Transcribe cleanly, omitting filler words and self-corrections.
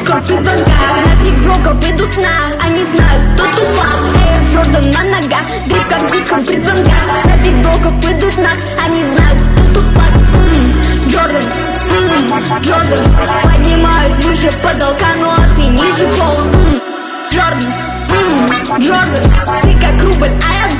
дискорд при звонках. На тик-блоков идут на, они знают, кто тупак. Эйр Джордан на ногах, дрип как дискорд при звонках. На тик-блоков идут на, они знают, кто тупак. Джордан, Джордан, поднимаюсь выше потолка, ну а ты ниже пола. Джордан, Джордан, ты как рубль, а я